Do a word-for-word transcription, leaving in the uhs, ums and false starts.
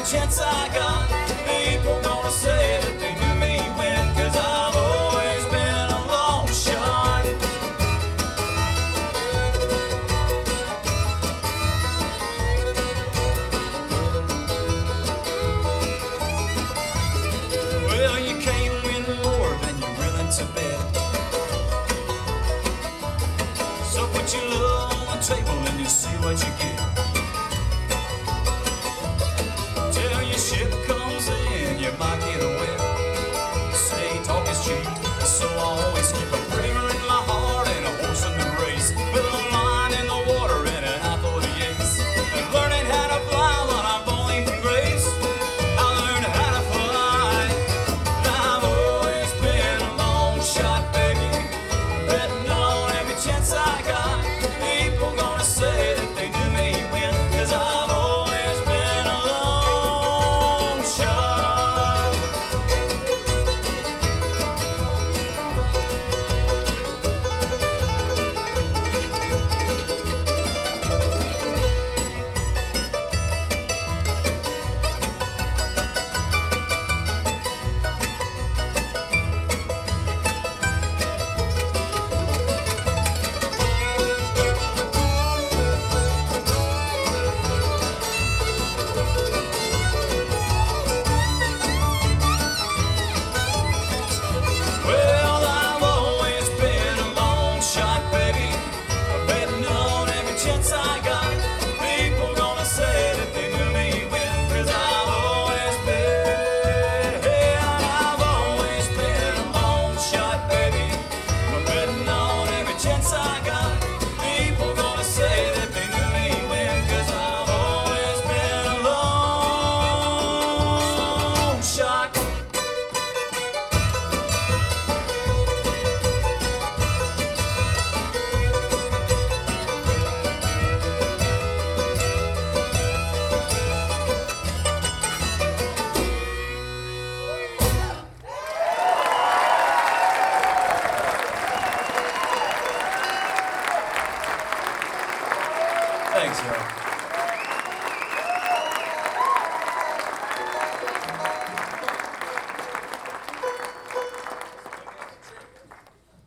chance I got. People gonna say that they knew me when, 'cause I've always been a long shot. Well, you can't win more than you're willing to bet. So put your love on the table and you see what you get. Till your ship comes in, you might get wet. Say talk is cheap, so I always keep a prayer in my heart and a horse in the race, with a line in the water and an eye for the ace. And learning how to fly when I'm falling from grace, I learned how to fly. And I've always been a long shot, baby, betting on every chance I got. People gonna say that they knew me when, 'cause I've always been a long shot. Well, I've always been a long shot, baby, betting on every chance I got. People gonna say that they knew me when, 'cause I've always been, and I've always been a long shot, baby, betting on every chance I got. People gonna say that they knew me when, 'cause I've always been a long shot. Thanks, y'all.